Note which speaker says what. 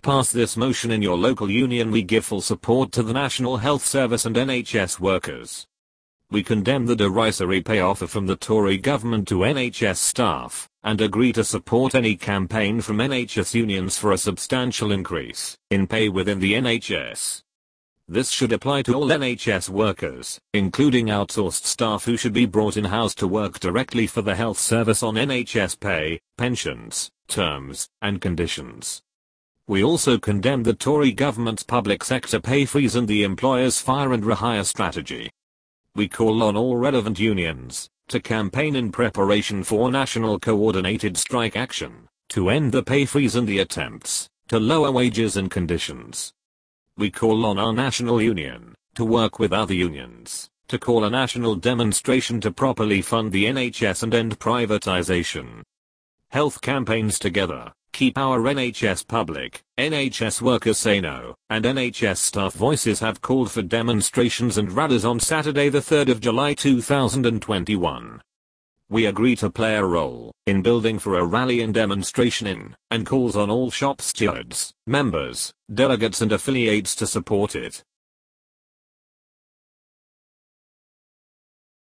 Speaker 1: Pass this motion in your local union. We give full support to the National Health Service and NHS workers. We condemn the derisory pay offer from the Tory government to NHS staff, and agree to support any campaign from NHS unions for a substantial increase in pay within the NHS. This should apply to all NHS workers, including outsourced staff who should be brought in-house to work directly for the health service on NHS pay, pensions, terms, and conditions. We also condemn the Tory government's public sector pay freeze and the employer's fire and rehire strategy. We call on all relevant unions to campaign in preparation for national coordinated strike action to end the pay freeze and the attempts to lower wages and conditions. We call on our national union to work with other unions to call a national demonstration to properly fund the NHS and end privatization. Health campaigns together. Keep our NHS public, NHS workers say no, and NHS staff voices have called for demonstrations and rallies on Saturday the 3rd of July 2021. We agree to play a role in building for a rally and demonstration in, and calls on all shop stewards, members, delegates and affiliates to support it.